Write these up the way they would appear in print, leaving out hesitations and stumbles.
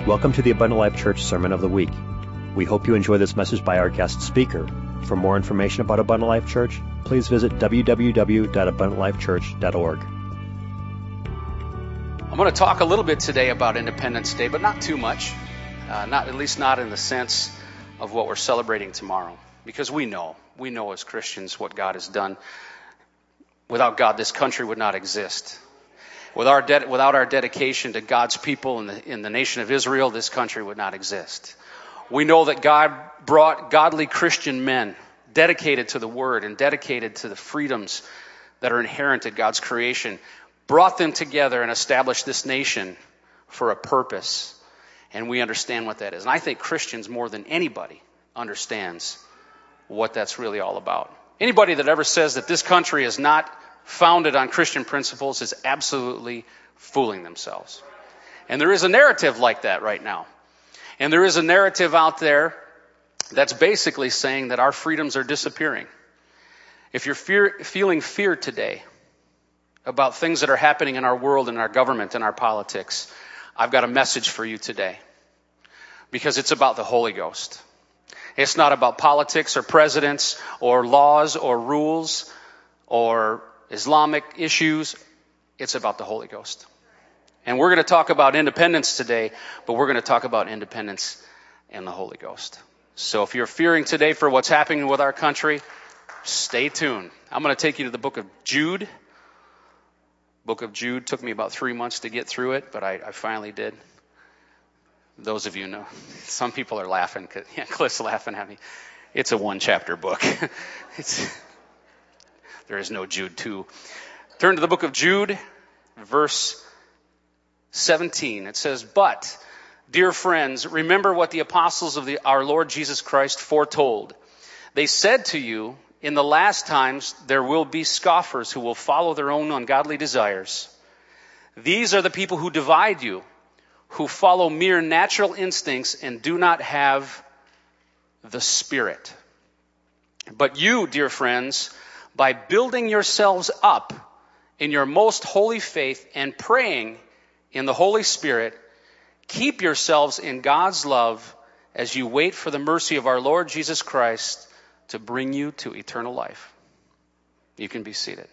Welcome to the Abundant Life Church Sermon of the Week. We hope you enjoy this message by our guest speaker. For more information about Abundant Life Church, please visit www.abundantlifechurch.org. I'm going to talk a little bit today about Independence Day, but not too much. At least not in the sense of what we're celebrating tomorrow. Because we know as Christians what God has done. Without God, this country would not exist. Without our dedication to God's people in the nation of Israel, this country would not exist. We know that God brought godly Christian men dedicated to the Word and dedicated to the freedoms that are inherent in God's creation, brought them together and established this nation for a purpose. And we understand what that is. And I think Christians, more than anybody, understands what that's really all about. Anybody that ever says that this country is not founded on Christian principles is absolutely fooling themselves. And there is a narrative like that right now. And there is a narrative out there that's basically saying that our freedoms are disappearing. If you're feeling fear today about things that are happening in our world, in our government, in our politics, I've got a message for you today. Because it's about the Holy Ghost. It's not about politics or presidents or laws or rules or Islamic issues. It's about the Holy Ghost. And we're going to talk about independence today, but we're going to talk about independence and the Holy Ghost. So if you're fearing today for what's happening with our country, stay tuned. I'm going to take you to the book of Jude. Book of Jude took me about 3 months to get through it, but I finally did. Those of you know. Some people are laughing. Cliff's laughing at me. It's a one-chapter book. There is no Jude 2. Turn to the book of Jude, verse 17. It says, "But, dear friends, remember what the apostles of our Lord Jesus Christ foretold. They said to you, in the last times there will be scoffers who will follow their own ungodly desires. These are the people who divide you, who follow mere natural instincts and do not have the Spirit. But you, dear friends, by building yourselves up in your most holy faith and praying in the Holy Spirit, keep yourselves in God's love as you wait for the mercy of our Lord Jesus Christ to bring you to eternal life." You can be seated.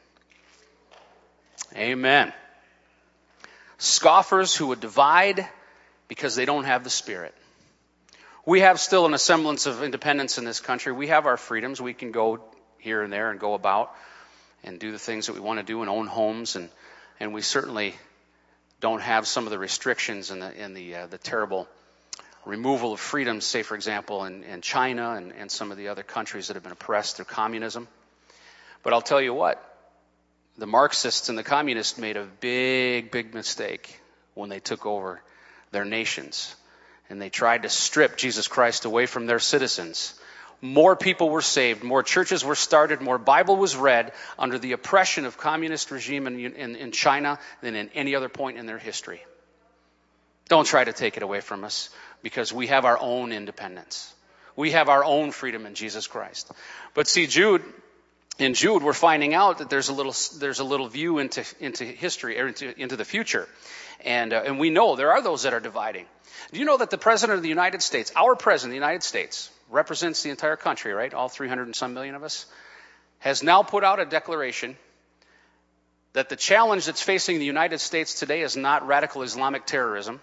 Amen. Scoffers who would divide because they don't have the Spirit. We have still a semblance of independence in this country. We have our freedoms. We can go here and there and go about and do the things that we want to do and own homes. And we certainly don't have some of the restrictions and the terrible removal of freedoms, say, for example, in China and some of the other countries that have been oppressed through communism. But I'll tell you what, the Marxists and the communists made a big, big mistake when they took over their nations. And they tried to strip Jesus Christ away from their citizens. More people were saved, more churches were started, more Bible was read under the oppression of communist regime in China than in any other point in their history. Don't try to take it away from us, because we have our own independence. We have our own freedom in Jesus Christ. But see, in Jude, we're finding out that there's a little view into history, or into the future. And we know there are those that are dividing. Do you know that the President of the United States, our President of the United States, represents the entire country, right? All 300 and some million of us, has now put out a declaration that the challenge that's facing the United States today is not radical Islamic terrorism.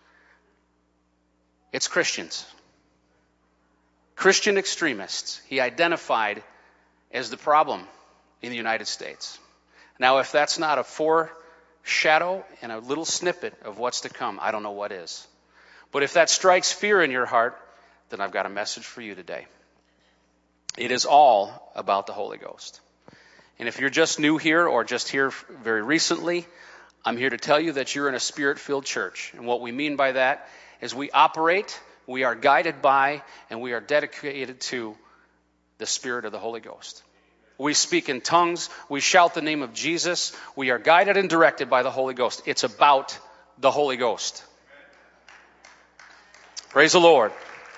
It's Christians. Christian extremists, he identified as the problem in the United States. Now, if that's not a foreshadow and a little snippet of what's to come, I don't know what is. But if that strikes fear in your heart, then I've got a message for you today. It is all about the Holy Ghost. And if you're just new here or just here very recently, I'm here to tell you that you're in a Spirit-filled church. And what we mean by that is we operate, we are guided by, and we are dedicated to the Spirit of the Holy Ghost. We speak in tongues, we shout the name of Jesus, we are guided and directed by the Holy Ghost. It's about the Holy Ghost. Praise the Lord.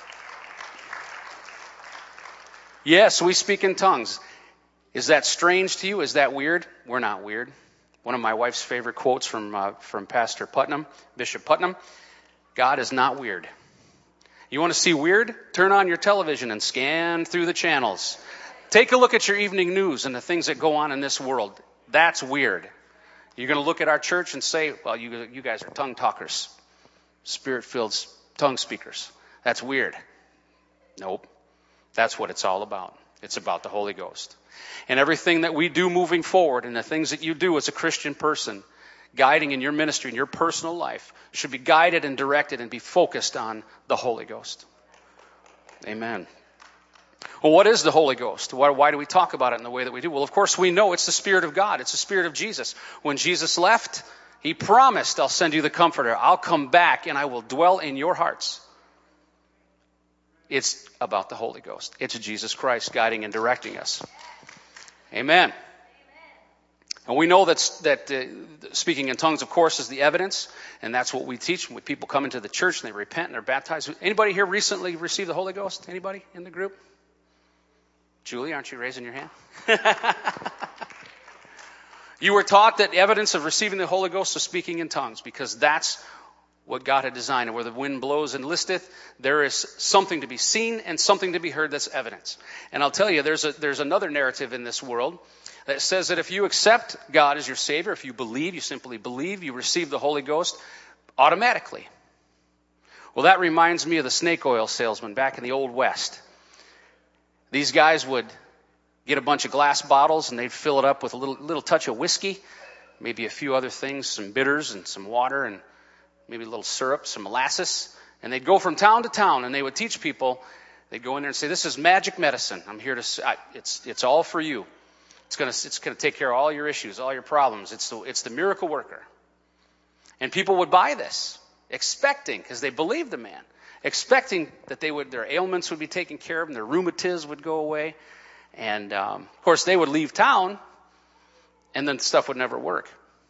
Yes, we speak in tongues. Is that strange to you? Is that weird? We're not weird. One of my wife's favorite quotes from Pastor Putnam, Bishop Putnam, God is not weird. You want to see weird? Turn on your television and scan through the channels. Take a look at your evening news and the things that go on in this world. That's weird. You're going to look at our church and say, well, you guys are tongue talkers, spirit-filled tongue speakers. That's weird. Nope. That's what it's all about. It's about the Holy Ghost. And everything that we do moving forward and the things that you do as a Christian person, guiding in your ministry, in your personal life, should be guided and directed and be focused on the Holy Ghost. Amen. Well, what is the Holy Ghost? Why do we talk about it in the way that we do? Well, of course, we know it's the Spirit of God. It's the Spirit of Jesus. When Jesus left, He promised, I'll send you the Comforter. I'll come back and I will dwell in your hearts. It's about the Holy Ghost. It's Jesus Christ guiding and directing us. Amen. And we know that speaking in tongues, of course, is the evidence, and that's what we teach when people come into the church and they repent and they're baptized. Anybody here recently received the Holy Ghost? Anybody in the group? Julie, aren't you raising your hand? You were taught that evidence of receiving the Holy Ghost is speaking in tongues, because that's what God had designed. And where the wind blows and listeth, there is something to be seen and something to be heard that's evidence. And I'll tell you, there's another narrative in this world that says that if you accept God as your Savior, if you believe, you simply believe, you receive the Holy Ghost automatically. Well, that reminds me of the snake oil salesman back in the Old West. These guys would get a bunch of glass bottles and they'd fill it up with a little touch of whiskey, maybe a few other things, some bitters and some water and maybe a little syrup, some molasses. And they'd go from town to town and they would teach people. They'd go in there and say, this is magic medicine. I'm here to, it's all for you. It's going to take care of all your issues, all your problems. It's the miracle worker. And people would buy this, expecting, because they believed the man, expecting that their ailments would be taken care of and their rheumatiz would go away. And, of course, they would leave town and then stuff would never work.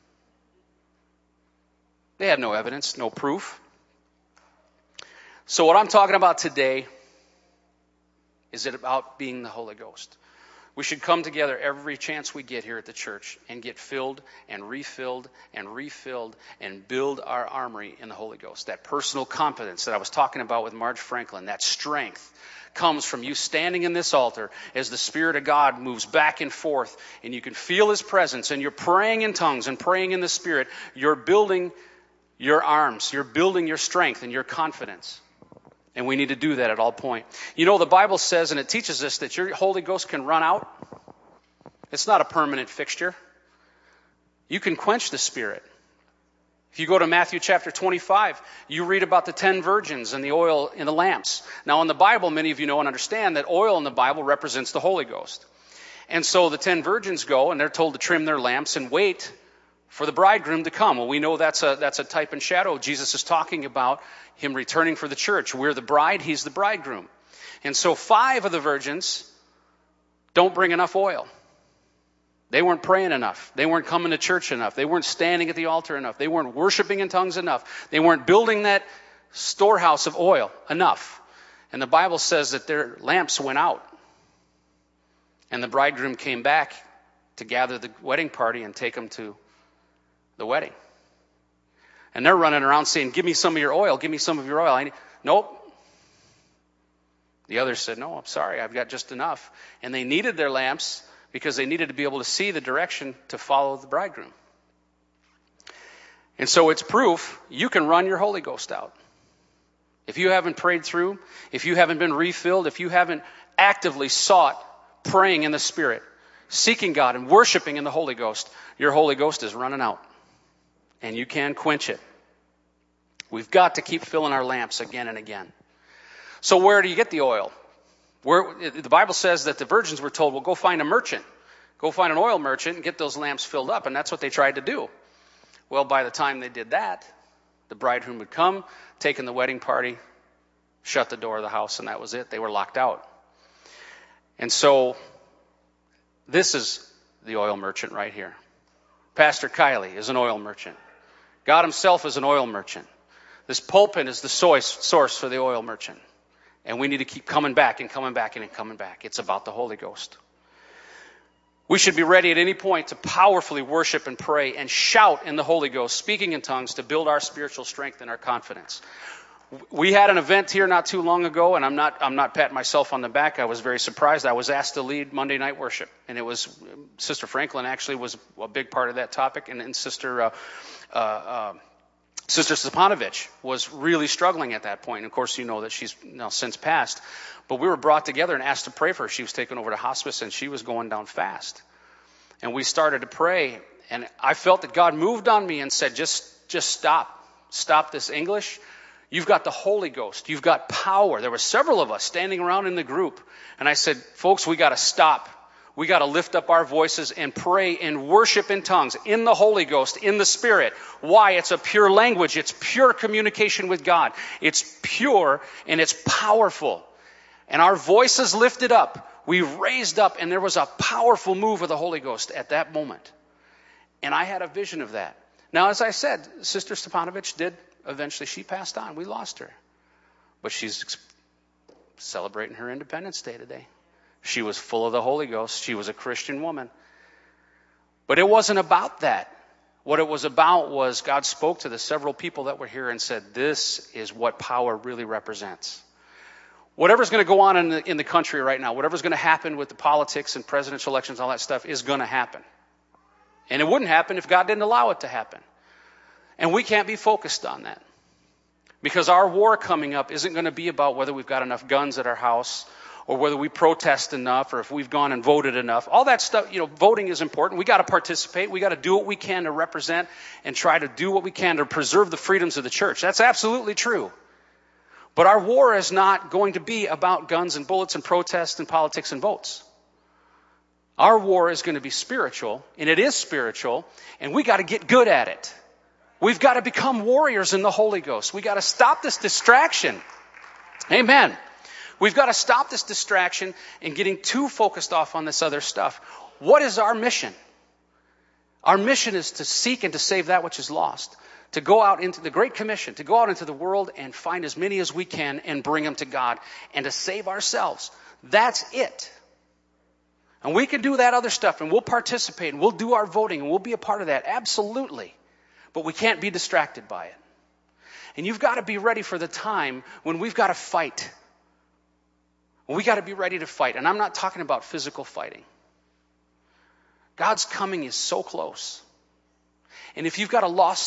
They had no evidence, no proof. So what I'm talking about today is it about being the Holy Ghost. We should come together every chance we get here at the church and get filled and refilled and build our armory in the Holy Ghost. That personal confidence that I was talking about with Marge Franklin, that strength comes from you standing in this altar as the Spirit of God moves back and forth and you can feel His presence and you're praying in tongues and praying in the Spirit. You're building your arms. You're building your strength and your confidence. And we need to do that at all points. You know, the Bible says, and it teaches us, that your Holy Ghost can run out. It's not a permanent fixture. You can quench the Spirit. If you go to Matthew chapter 25, you read about the 10 virgins and the oil in the lamps. Now, in the Bible, many of you know and understand that oil in the Bible represents the Holy Ghost. And so the 10 virgins go, and they're told to trim their lamps and wait for the bridegroom to come. Well, we know that's a type and shadow. Jesus is talking about Him returning for the church. We're the bride, He's the bridegroom. And so 5 of the virgins don't bring enough oil. They weren't praying enough. They weren't coming to church enough. They weren't standing at the altar enough. They weren't worshiping in tongues enough. They weren't building that storehouse of oil enough. And the Bible says that their lamps went out. And the bridegroom came back to gather the wedding party and take them to the wedding. And they're running around saying, give me some of your oil, give me some of your oil. Nope. The others said, no, I'm sorry, I've got just enough. And they needed their lamps because they needed to be able to see the direction to follow the bridegroom. And so it's proof you can run your Holy Ghost out. If you haven't prayed through, if you haven't been refilled, if you haven't actively sought praying in the Spirit, seeking God and worshiping in the Holy Ghost, your Holy Ghost is running out. And you can quench it. We've got to keep filling our lamps again and again. So where do you get the oil? The Bible says that the virgins were told, well, go find a merchant. Go find an oil merchant and get those lamps filled up. And that's what they tried to do. Well, by the time they did that, the bridegroom would come, take in the wedding party, shut the door of the house, and that was it. They were locked out. And so this is the oil merchant right here. Pastor Kiley is an oil merchant. God Himself is an oil merchant. This pulpit is the source for the oil merchant. And we need to keep coming back and coming back and coming back. It's about the Holy Ghost. We should be ready at any point to powerfully worship and pray and shout in the Holy Ghost, speaking in tongues to build our spiritual strength and our confidence. We had an event here not too long ago, and I'm not patting myself on the back. I was very surprised. I was asked to lead Monday night worship, and it was Sister Franklin actually was a big part of that topic, and Sister Stepanovich was really struggling at that point. And of course, you know that she's now since passed. But we were brought together and asked to pray for her. She was taken over to hospice, and she was going down fast. And we started to pray, and I felt that God moved on me and said, just stop. Stop this English. You've got the Holy Ghost. You've got power. There were several of us standing around in the group. And I said, folks, we got to stop. We got to lift up our voices and pray and worship in tongues, in the Holy Ghost, in the Spirit. Why? It's a pure language. It's pure communication with God. It's pure and it's powerful. And our voices lifted up. We raised up, and there was a powerful move of the Holy Ghost at that moment. And I had a vision of that. Now, as I said, Sister Stepanovich eventually she passed on. We lost her. But she's celebrating her Independence Day today. She was full of the Holy Ghost. She was a Christian woman. But it wasn't about that. What it was about was God spoke to the several people that were here and said, this is what power really represents. Whatever's going to go on in the country right now, whatever's going to happen with the politics and presidential elections, all that stuff is going to happen. And it wouldn't happen if God didn't allow it to happen. And we can't be focused on that. Because our war coming up isn't going to be about whether we've got enough guns at our house or whether we protest enough or if we've gone and voted enough. All that stuff, voting is important. We got to participate. We got to do what we can to represent and try to do what we can to preserve the freedoms of the church. That's absolutely true. But our war is not going to be about guns and bullets and protests and politics and votes. Our war is going to be spiritual, and it is spiritual, and we got to get good at it. We've got to become warriors in the Holy Ghost. We got to stop this distraction. Amen. We've got to stop this distraction and getting too focused off on this other stuff. What is our mission? Our mission is to seek and to save that which is lost. To go out into the Great Commission, to go out into the world and find as many as we can and bring them to God and to save ourselves. That's it. And we can do that other stuff and we'll participate and we'll do our voting and we'll be a part of that. Absolutely. But we can't be distracted by it. And you've got to be ready for the time when we've got to fight. We got to be ready to fight. And I'm not talking about physical fighting. God's coming is so close. And if you've got a lost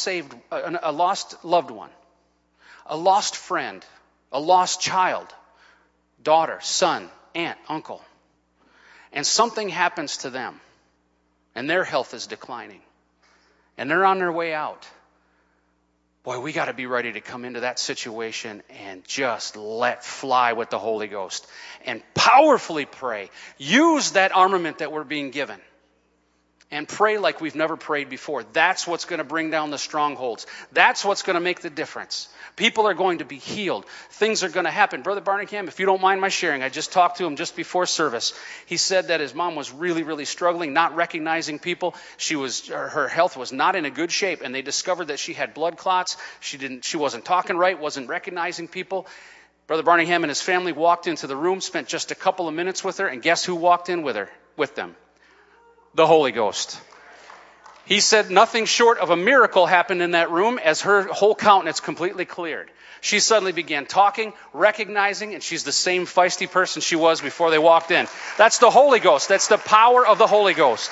loved one, a lost friend, a lost child, daughter, son, aunt, uncle, and something happens to them, and their health is declining, and they're on their way out, boy, we got to be ready to come into that situation and just let fly with the Holy Ghost and powerfully pray. Use that armament that we're being given. And pray like we've never prayed before. That's what's going to bring down the strongholds. That's what's going to make the difference. People are going to be healed. Things are going to happen. Brother Barningham, if you don't mind my sharing, I just talked to him just before service. He said that his mom was really, really struggling, not recognizing people. Her health was not in a good shape, and they discovered that she had blood clots. She wasn't talking right, wasn't recognizing people. Brother Barningham and his family walked into the room, spent just a couple of minutes with her, and guess who walked in with them? The Holy Ghost. He said nothing short of a miracle happened in that room as her whole countenance completely cleared. She suddenly began talking, recognizing, and she's the same feisty person she was before they walked in. That's the Holy Ghost. That's the power of the Holy Ghost.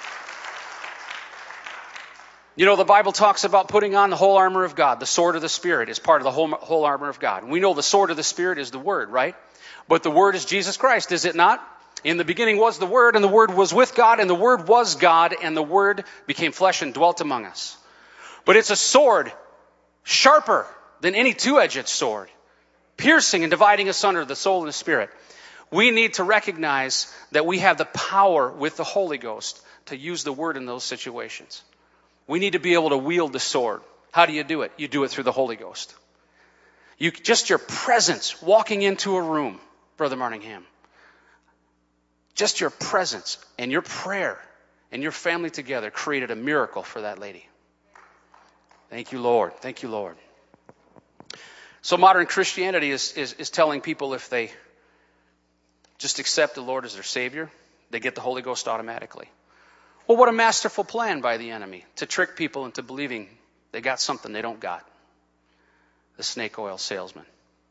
The Bible talks about putting on the whole armor of God. The sword of the Spirit is part of the whole armor of God. We know the sword of the Spirit is the Word, right? But the Word is Jesus Christ, is it not? In the beginning was the Word, and the Word was with God, and the Word was God, and the Word became flesh and dwelt among us. But it's a sword sharper than any two-edged sword, piercing and dividing asunder the soul and the spirit. We need to recognize that we have the power with the Holy Ghost to use the Word in those situations. We need to be able to wield the sword. How do you do it? You do it through the Holy Ghost. Just your presence walking into a room, Brother Marningham. Just your presence and your prayer and your family together created a miracle for that lady. Thank you, Lord. Thank you, Lord. So modern Christianity is telling people if they just accept the Lord as their Savior, They get the Holy Ghost automatically. Well, what a masterful plan by the enemy to trick people into believing they got something they don't got. The snake oil salesman.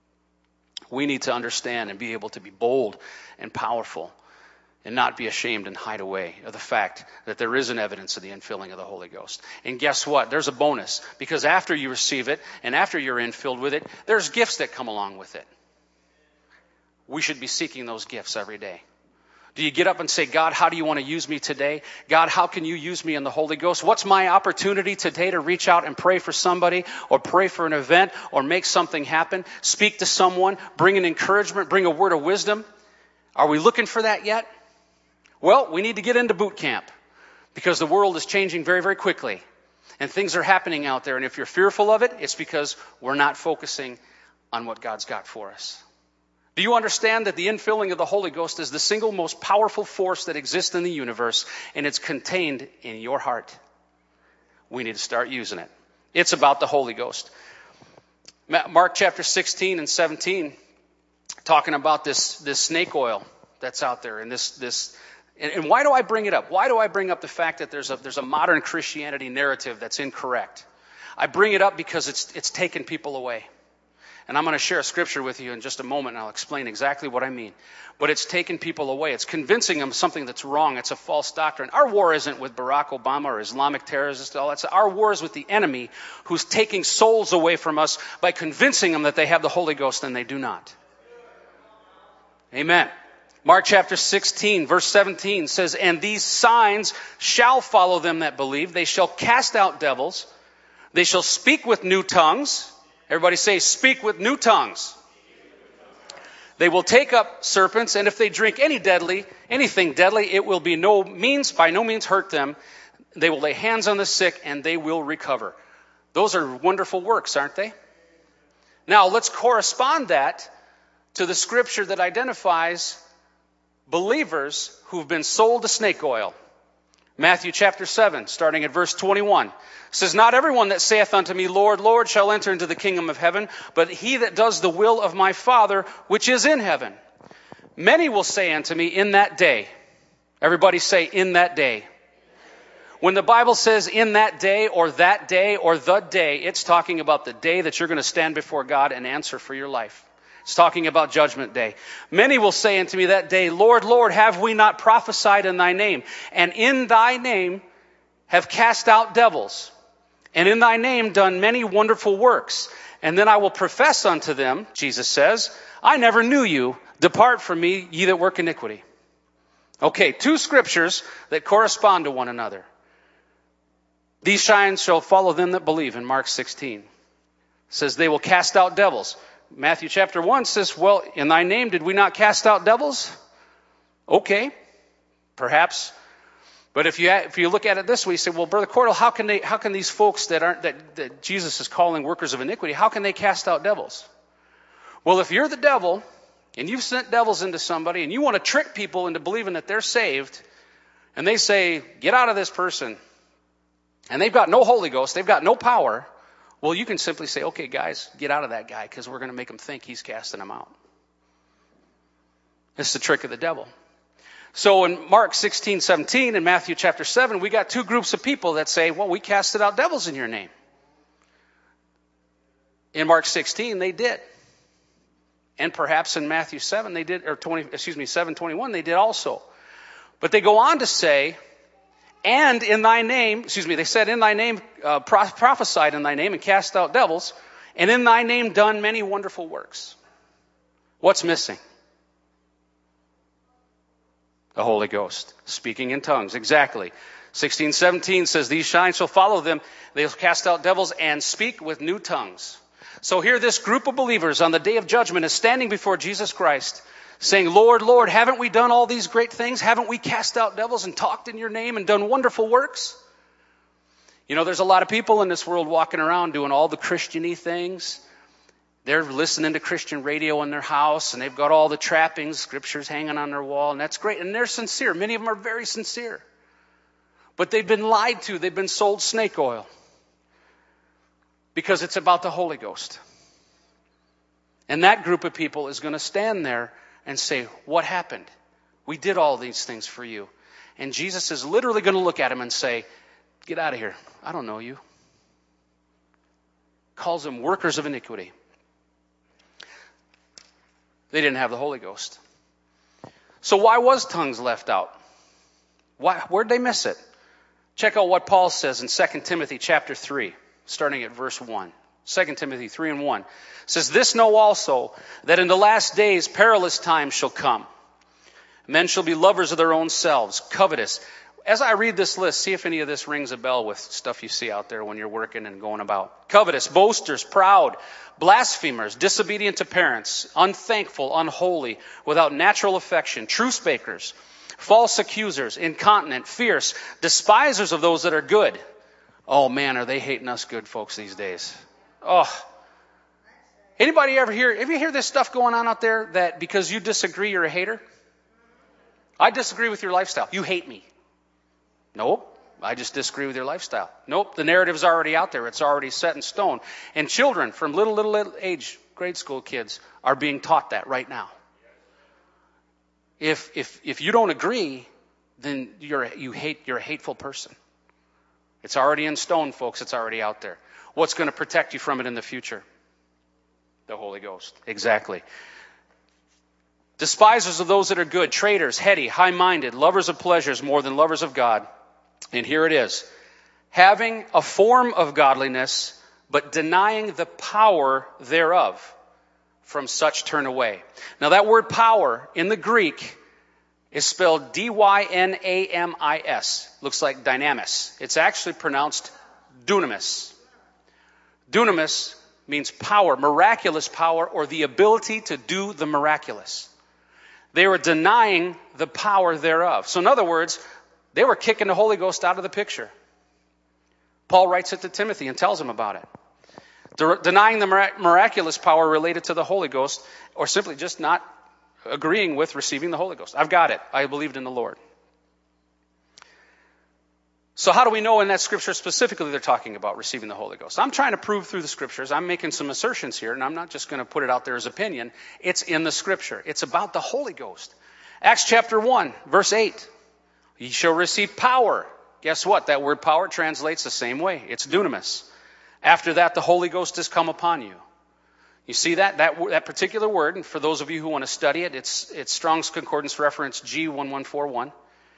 We need to understand and be able to be bold and powerful and not be ashamed and hide away of the fact that there is an evidence of the infilling of the Holy Ghost. And guess what? There's a bonus, because after you receive it and after you're infilled with it, there's gifts that come along with it. We should be seeking those gifts every day. Do you get up and say, God, how do you want to use me today? God, how can you use me in the Holy Ghost? What's my opportunity today to reach out and pray for somebody, or pray for an event, or make something happen? Speak to someone, bring an encouragement, bring a word of wisdom. Are we looking for that yet? Well, we need to get into boot camp, because the world is changing very, very quickly. And things are happening out there. And if you're fearful of it, it's because we're not focusing on what God's got for us. Do you understand that the infilling of the Holy Ghost is the single most powerful force that exists in the universe, and it's contained in your heart? We need to start using it. It's about the Holy Ghost. Mark chapter 16 and 17, talking about this snake oil that's out there, and this. And why do I bring it up? Why do I bring up the fact that there's a modern Christianity narrative that's incorrect? I bring it up because it's taken people away. And I'm going to share a scripture with you in just a moment, and I'll explain exactly what I mean. But it's taken people away. It's convincing them something that's wrong. It's a false doctrine. Our war isn't with Barack Obama or Islamic terrorists. All that. Our war is with the enemy, who's taking souls away from us by convincing them that they have the Holy Ghost and they do not. Amen. Mark chapter 16, verse 17 says, and these signs shall follow them that believe. They shall cast out devils. They shall speak with new tongues. Everybody say, speak with new tongues. They will take up serpents, and if they drink anything deadly, it will by no means hurt them. They will lay hands on the sick, and they will recover. Those are wonderful works, aren't they? Now, let's correspond that to the scripture that identifies believers who've been sold to snake oil. Matthew chapter 7, starting at verse 21, says, not everyone that saith unto me, Lord, Lord, shall enter into the kingdom of heaven, but he that does the will of my Father which is in heaven. Many will say unto me in that day. Everybody say, in that day. When the Bible says in that day or the day, it's talking about the day that you're going to stand before God and answer for your life. It's talking about judgment day. Many will say unto me that day, Lord, Lord, have we not prophesied in thy name? And in thy name have cast out devils. And in thy name done many wonderful works. And then I will profess unto them, Jesus says, I never knew you. Depart from me, ye that work iniquity. Okay, two scriptures that correspond to one another. These signs shall follow them that believe in Mark 16. It says they will cast out devils. Matthew chapter 1 says, well, in thy name did we not cast out devils? Okay, perhaps. But if you look at it this way, you say, well, Brother Cordell, how can these folks that Jesus is calling workers of iniquity, how can they cast out devils? Well, if you're the devil and you've sent devils into somebody and you want to trick people into believing that they're saved, and they say, get out of this person, and they've got no Holy Ghost, they've got no power, well, you can simply say, okay, guys, get out of that guy, because we're going to make him think he's casting them out. It's the trick of the devil. So in Mark 16:17 and Matthew chapter 7, we got two groups of people that say, well, we casted out devils in your name. In Mark 16, they did. And perhaps in Matthew 7, they did, or 7:21, they did also. But they go on to say, and in thy name, they said in thy name, prophesied in thy name and cast out devils, and in thy name done many wonderful works. What's missing? The Holy Ghost. Speaking in tongues. Exactly. 16:17 says, these signs shall follow them. They'll cast out devils and speak with new tongues. So here this group of believers on the day of judgment is standing before Jesus Christ, saying, Lord, Lord, haven't we done all these great things? Haven't we cast out devils and talked in your name and done wonderful works? You know, there's a lot of people in this world walking around doing all the Christian-y things. They're listening to Christian radio in their house, and they've got all the trappings, scriptures hanging on their wall, and that's great. And they're sincere. Many of them are very sincere. But they've been lied to. They've been sold snake oil. Because it's about the Holy Ghost. And that group of people is going to stand there and say, what happened? We did all these things for you. And Jesus is literally going to look at him and say, get out of here. I don't know you. Calls them workers of iniquity. They didn't have the Holy Ghost. So why was tongues left out? Where'd they miss it? Check out what Paul says in 2 Timothy chapter 3, starting at verse 1. 2 Timothy 3 and 1 says, this know also, that in the last days perilous times shall come. Men shall be lovers of their own selves, covetous. As I read this list, see if any of this rings a bell with stuff you see out there when you're working and going about. Covetous, boasters, proud, blasphemers, disobedient to parents, unthankful, unholy, without natural affection, truce breakers, false accusers, incontinent, fierce, despisers of those that are good. Oh man, are they hating us good folks these days. Oh. Anybody ever hear, if you hear this stuff going on out there that because you disagree, you're a hater? I disagree with your lifestyle. You hate me. Nope. I just disagree with your lifestyle. Nope. The narrative's already out there. It's already set in stone. And children from little age, grade school kids, are being taught that right now. If you don't agree, then you're a hateful person. It's already in stone, folks. It's already out there. What's going to protect you from it in the future? The Holy Ghost. Exactly. Despisers of those that are good, traitors, heady, high-minded, lovers of pleasures more than lovers of God. And here it is. Having a form of godliness, but denying the power thereof. From such turn away. Now that word power in the Greek is spelled D-Y-N-A-M-I-S. Looks like dynamis. It's actually pronounced dunamis. Dunamis means power, miraculous power, or the ability to do the miraculous. They were denying the power thereof. So in other words, they were kicking the Holy Ghost out of the picture. Paul writes it to Timothy and tells him about it. Denying the miraculous power related to the Holy Ghost, or simply just not agreeing with receiving the Holy Ghost. I've got it. I believed in the Lord. So how do we know in that scripture specifically they're talking about receiving the Holy Ghost? I'm trying to prove through the scriptures. I'm making some assertions here, and I'm not just going to put it out there as opinion. It's in the scripture. It's about the Holy Ghost. Acts chapter 1, verse 8. Ye shall receive power. Guess what? That word power translates the same way. It's dunamis. After that, the Holy Ghost has come upon you. You see that particular word, and for those of you who want to study it, it's Strong's Concordance reference G1141.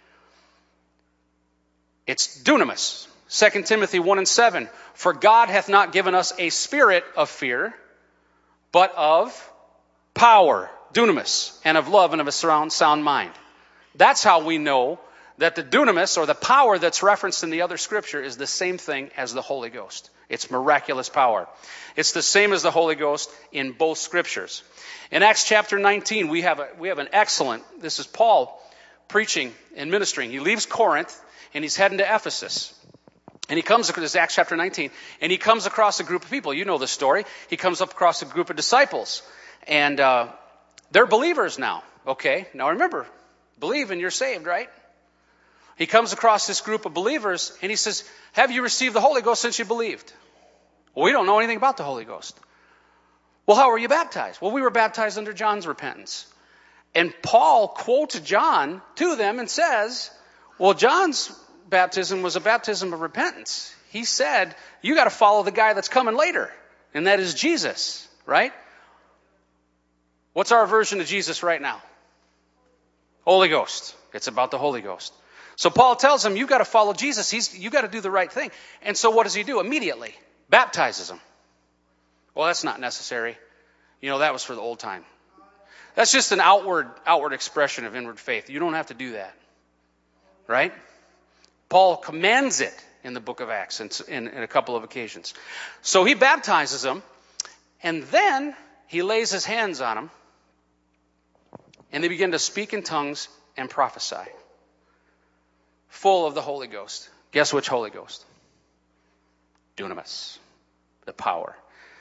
It's dunamis. 2 Timothy 1 and 7. For God hath not given us a spirit of fear, but of power, dunamis, and of love and of a sound mind. That's how we know that the dunamis, or the power that's referenced in the other scripture, is the same thing as the Holy Ghost. It's miraculous power. It's the same as the Holy Ghost in both scriptures. In Acts chapter 19, we have an excellent, this is Paul preaching and ministering. He leaves Corinth and he's heading to Ephesus. And he comes across, Acts chapter 19, and he comes across a group of people. You know the story. He comes up across a group of disciples. And they're believers now. Okay, now remember, believe and you're saved, right? He comes across this group of believers and he says, have you received the Holy Ghost since you believed? Well, we don't know anything about the Holy Ghost. Well, how were you baptized? Well, we were baptized under John's repentance. And Paul quotes John to them and says, well, John's baptism was a baptism of repentance. He said, you got to follow the guy that's coming later, and that is Jesus, right? What's our version of Jesus right now? Holy Ghost. It's about the Holy Ghost. So Paul tells him, you got to follow Jesus. You got to do the right thing. And so what does he do? Immediately baptizes him. Well, that's not necessary. You know, that was for the old time. That's just an outward expression of inward faith. You don't have to do that. Right? Paul commands it in the book of Acts in a couple of occasions. So he baptizes him, and then he lays his hands on him, and they begin to speak in tongues and prophesy. Full of the Holy Ghost. Guess which Holy Ghost? Dunamis. The power.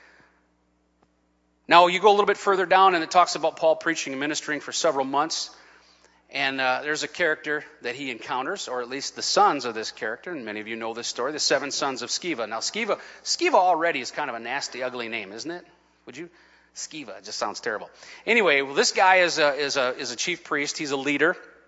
Now you go a little bit further down and it talks about Paul preaching and ministering for several months. And there's a character that he encounters, or at least the sons of this character, and many of you know this story, the 7 sons of Sceva. Now Sceva already is kind of a nasty, ugly name, isn't it? Would you? Sceva, it just sounds terrible. Anyway, well, this guy is a chief priest. He's a leader.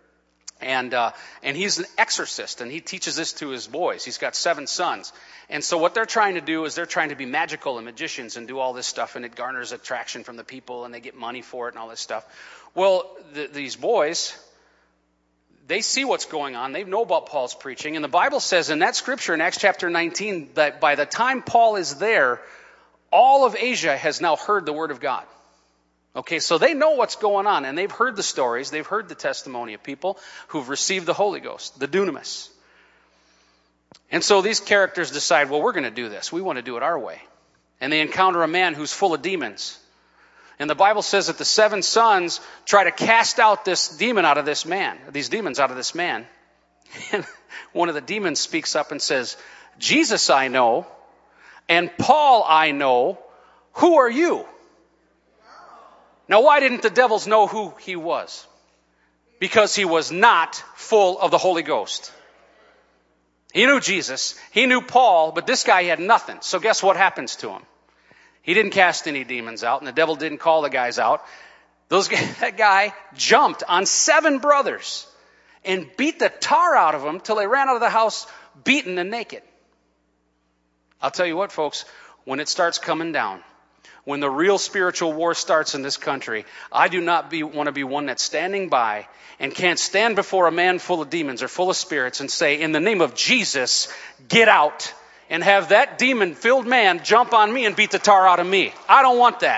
And he's an exorcist, and he teaches this to his boys. He's got 7 sons. And so what they're trying to do is they're trying to be magical and magicians and do all this stuff, and it garners attraction from the people, and they get money for it and all this stuff. Well, these boys, they see what's going on. They know about Paul's preaching. And the Bible says in that scripture in Acts chapter 19 that by the time Paul is there, all of Asia has now heard the word of God. Okay, so they know what's going on, and they've heard the stories. They've heard the testimony of people who've received the Holy Ghost, the dunamis. And so these characters decide, well, we're going to do this. We want to do it our way. And they encounter a man who's full of demons. And the Bible says that the 7 sons try to cast out this demon out of this man, these demons out of this man. And one of the demons speaks up and says, Jesus I know, and Paul I know. Who are you? Now, why didn't the devils know who he was? Because he was not full of the Holy Ghost. He knew Jesus, he knew Paul, but this guy had nothing. So guess what happens to him? He didn't cast any demons out, and the devil didn't call the guys out. That guy jumped on 7 brothers and beat the tar out of them till they ran out of the house beaten and naked. I'll tell you what, folks, when it starts coming down, when the real spiritual war starts in this country, I do not want to be one that's standing by and can't stand before a man full of demons or full of spirits and say, in the name of Jesus, get out, and have that demon-filled man jump on me and beat the tar out of me. I don't want that.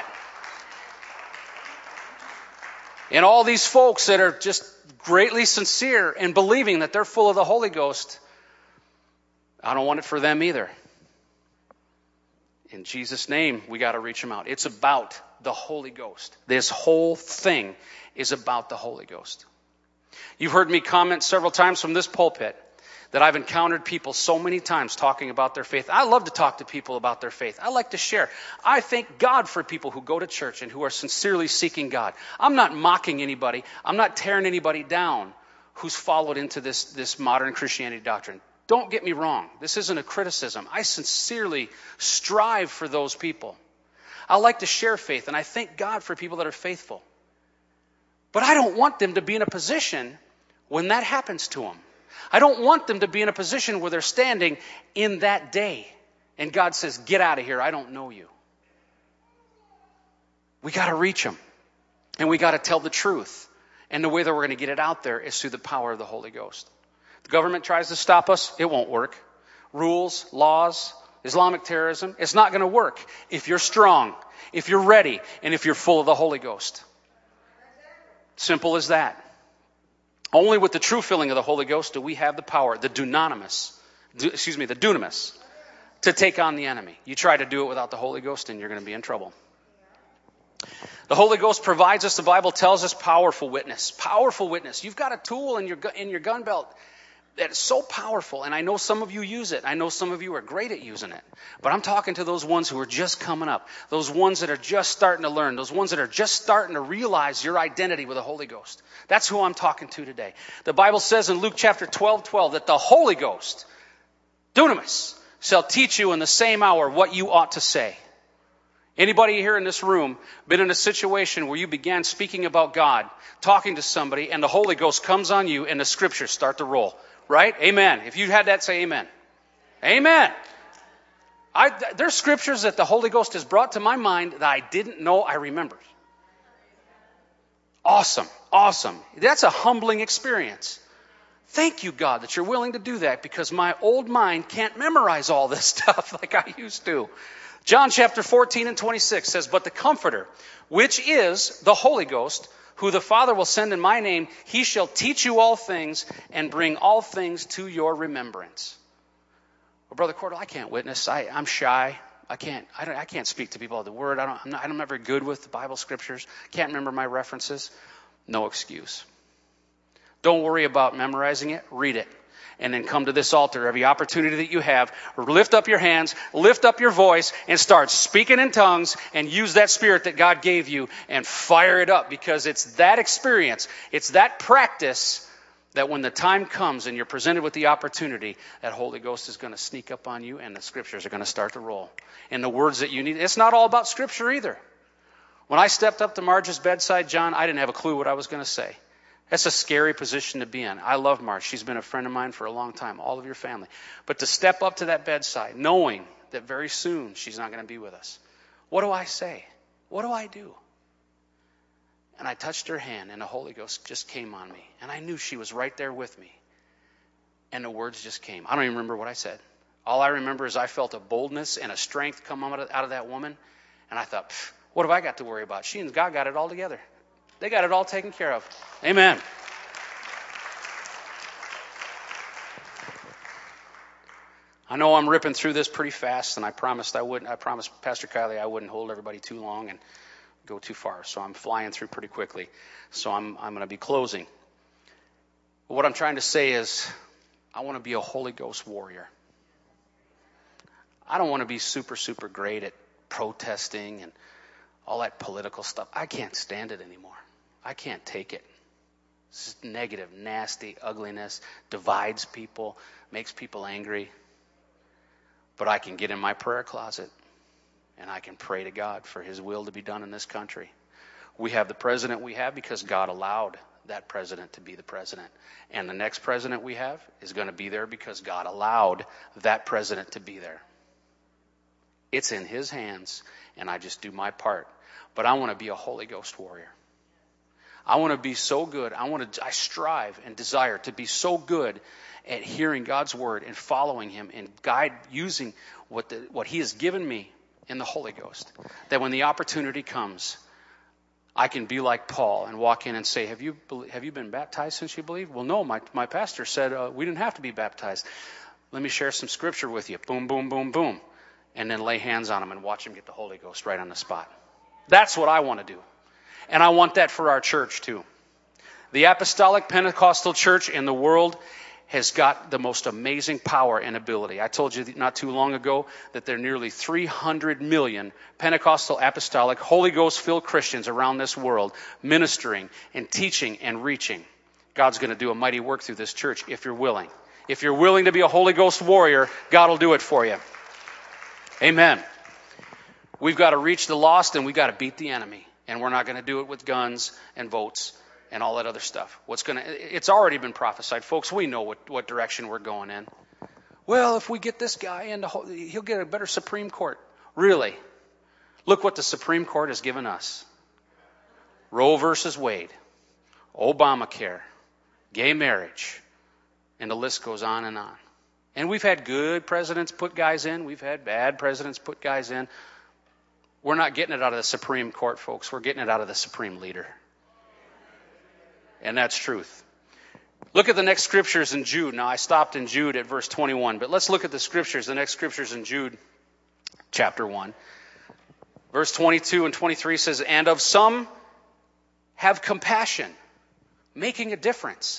And all these folks that are just greatly sincere and believing that they're full of the Holy Ghost, I don't want it for them either. In Jesus' name, we got to reach them out. It's about the Holy Ghost. This whole thing is about the Holy Ghost. You've heard me comment several times from this pulpit that I've encountered people so many times talking about their faith. I love to talk to people about their faith. I like to share. I thank God for people who go to church and who are sincerely seeking God. I'm not mocking anybody. I'm not tearing anybody down who's followed into this modern Christianity doctrine. Don't get me wrong. This isn't a criticism. I sincerely strive for those people. I like to share faith, and I thank God for people that are faithful. But I don't want them to be in a position when that happens to them. I don't want them to be in a position where they're standing in that day, and God says, get out of here, I don't know you. We got to reach them, and we got to tell the truth. And the way that we're going to get it out there is through the power of the Holy Ghost. The government tries to stop us, it won't work. Rules, laws, Islamic terrorism, it's not going to work if you're strong, if you're ready, and if you're full of the Holy Ghost. Simple as that. Only with the true filling of the Holy Ghost do we have the power, the dunamis, to take on the enemy. You try to do it without the Holy Ghost, and you're going to be in trouble. The Holy Ghost provides us, the Bible tells us, powerful witness. Powerful witness. You've got a tool in your gun belt that is so powerful, and I know some of you use it. I know some of you are great at using it. But I'm talking to those ones who are just coming up, those ones that are just starting to learn, those ones that are just starting to realize your identity with the Holy Ghost. That's who I'm talking to today. The Bible says in Luke chapter 12:12 that the Holy Ghost, dunamis, shall teach you in the same hour what you ought to say. Anybody here in this room been in a situation where you began speaking about God, talking to somebody, and the Holy Ghost comes on you and the scriptures start to roll? Right? Amen. If you had that, say amen. Amen. There's scriptures that the Holy Ghost has brought to my mind that I didn't know I remembered. Awesome. Awesome. That's a humbling experience. Thank you, God, that you're willing to do that, because my old mind can't memorize all this stuff like I used to. John chapter 14:26 says, but the Comforter, which is the Holy Ghost, who the Father will send in my name, he shall teach you all things and bring all things to your remembrance. Well, Brother Cordell, I can't witness. I'm shy. I can't speak to people of the Word. I'm not very good with the Bible scriptures. Can't remember my references. No excuse. Don't worry about memorizing it. Read it. And then come to this altar every opportunity that you have. Lift up your hands, lift up your voice, and start speaking in tongues, and use that spirit that God gave you and fire it up, because it's that experience, it's that practice that when the time comes and you're presented with the opportunity, that Holy Ghost is going to sneak up on you and the scriptures are going to start to roll. And the words that you need, it's not all about scripture either. When I stepped up to Marge's bedside, John, I didn't have a clue what I was going to say. That's a scary position to be in. I love Marge. She's been a friend of mine for a long time, all of your family. But to step up to that bedside, knowing that very soon she's not going to be with us, what do I say? What do I do? And I touched her hand, and the Holy Ghost just came on me. And I knew she was right there with me. And the words just came. I don't even remember what I said. All I remember is I felt a boldness and a strength come out of that woman. And I thought, what have I got to worry about? She and God got it all together. They got it all taken care of. Amen. I know I'm ripping through this pretty fast, and I promised I wouldn't. I promised Pastor Kylie I wouldn't hold everybody too long and go too far. So I'm flying through pretty quickly. So I'm going to be closing. But what I'm trying to say is I want to be a Holy Ghost warrior. I don't want to be super, super great at protesting and all that political stuff. I can't stand it anymore. I can't take it. It's just negative, nasty ugliness, divides people, makes people angry. But I can get in my prayer closet and I can pray to God for His will to be done in this country. We have the president we have because God allowed that president to be the president. And the next president we have is going to be there because God allowed that president to be there. It's in His hands, and I just do my part. But I want to be a Holy Ghost warrior. I want to be so good. I strive and desire to be so good at hearing God's word and following Him and using what He has given me in the Holy Ghost, that when the opportunity comes, I can be like Paul and walk in and say, have you been baptized since you believe? Well, no, my pastor said we didn't have to be baptized. Let me share some scripture with you. Boom, boom, boom, boom. And then lay hands on them and watch them get the Holy Ghost right on the spot. That's what I want to do. And I want that for our church too. The Apostolic Pentecostal Church in the world has got the most amazing power and ability. I told you not too long ago that there are nearly 300 million Pentecostal, Apostolic, Holy Ghost-filled Christians around this world ministering and teaching and reaching. God's going to do a mighty work through this church if you're willing. If you're willing to be a Holy Ghost warrior, God will do it for you. Amen. We've got to reach the lost and we've got to beat the enemy. And we're not going to do it with guns and votes and all that other stuff. It's already been prophesied. Folks, we know what direction we're going in. Well, if we get this guy in, he'll get a better Supreme Court. Really? Look what the Supreme Court has given us. Roe versus Wade, Obamacare, gay marriage, and the list goes on and on. And we've had good presidents put guys in. We've had bad presidents put guys in. We're not getting it out of the Supreme Court, folks. We're getting it out of the Supreme Leader. And that's truth. Look at the next scriptures in Jude. Now, I stopped in Jude at verse 21, but let's look at the scriptures. The next scriptures in Jude, chapter 1. Verse 22 and 23 says, and of some have compassion, making a difference.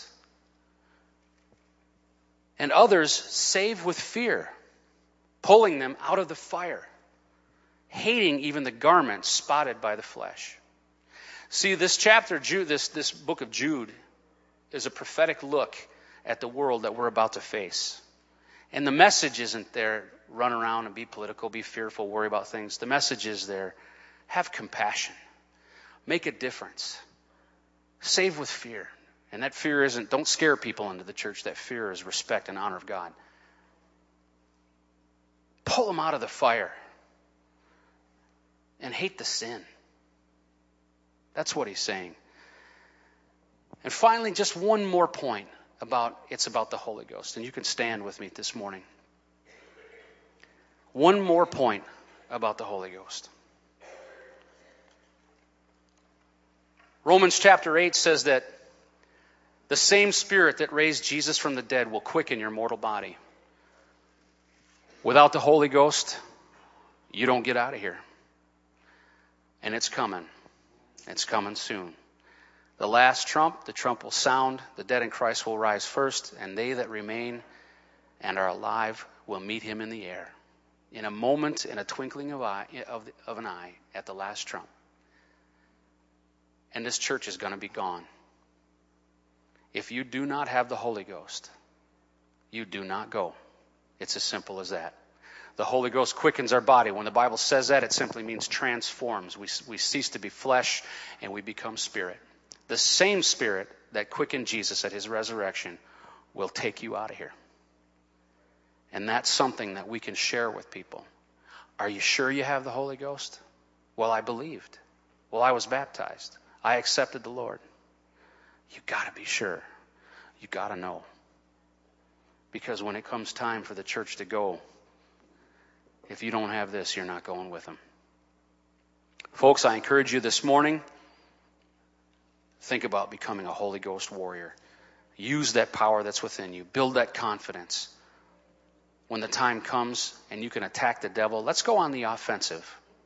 And others save with fear, pulling them out of the fire, hating even the garments spotted by the flesh. See, this chapter, Jude, this book of Jude, is a prophetic look at the world that we're about to face. And the message isn't there, run around and be political, be fearful, worry about things. The message is there, have compassion, make a difference, save with fear. And that fear isn't, don't scare people into the church. That fear is respect and honor of God. Pull them out of the fire and hate the sin. That's what he's saying. And finally, just one more point about the Holy Ghost. And you can stand with me this morning. One more point about the Holy Ghost. Romans chapter 8 says that the same Spirit that raised Jesus from the dead will quicken your mortal body. Without the Holy Ghost, you don't get out of here. And it's coming. It's coming soon. The last trump, the trump will sound. The dead in Christ will rise first, and they that remain and are alive will meet Him in the air. In a moment, in a twinkling of an eye, at the last trump. And this church is going to be gone. If you do not have the Holy Ghost, you do not go. It's as simple as that. The Holy Ghost quickens our body. When the Bible says that, it simply means transforms. We cease to be flesh and we become spirit. The same Spirit that quickened Jesus at his resurrection will take you out of here. And that's something that we can share with people. Are you sure you have the Holy Ghost? Well, I believed. Well, I was baptized. I accepted the Lord. You got to be sure. You got to know. Because when it comes time for the church to go, if you don't have this, you're not going with them. Folks, I encourage you this morning, think about becoming a Holy Ghost warrior. Use that power that's within you. Build that confidence. When the time comes and you can attack the devil, let's go on the offensive.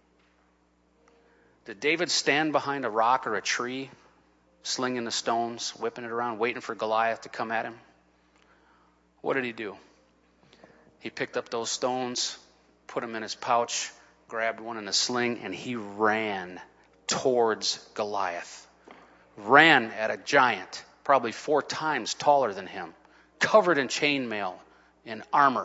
Did David stand behind a rock or a tree, slinging the stones, whipping it around, waiting for Goliath to come at him? What did he do? He picked up those stones, put them in his pouch, grabbed one in a sling, and he ran towards Goliath. Ran at a giant, probably 4 times taller than him, covered in chainmail, in armor.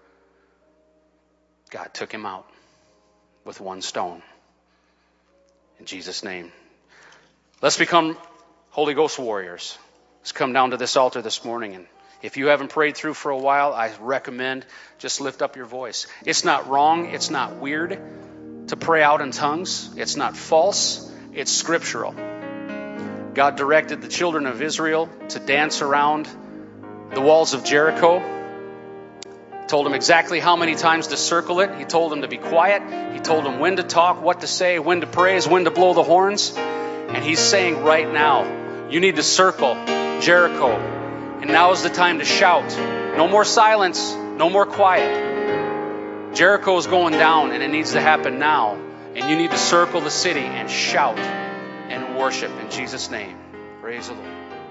God took him out with 1 stone. In Jesus' name. Let's become Holy Ghost warriors. Let's come down to this altar this morning, and if you haven't prayed through for a while, I recommend just lift up your voice. It's not wrong. It's not weird to pray out in tongues. It's not false. It's scriptural. God directed the children of Israel to dance around the walls of Jericho. Told them exactly how many times to circle it. He told them to be quiet. He told them when to talk, what to say, when to praise, when to blow the horns. And he's saying right now, you need to circle Jericho. And now is the time to shout. No more silence. No more quiet. Jericho is going down, and it needs to happen now. And you need to circle the city and shout and worship in Jesus' name. Praise the Lord.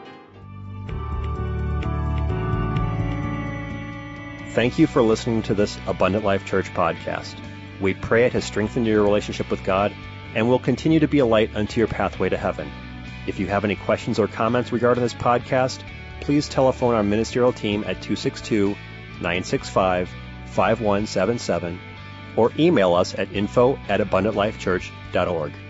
Thank you for listening to this Abundant Life Church podcast. We pray it has strengthened your relationship with God and will continue to be a light unto your pathway to heaven. If you have any questions or comments regarding this podcast, please telephone our ministerial team at 262-965-5177 or email us at info@abundantlifechurch.org.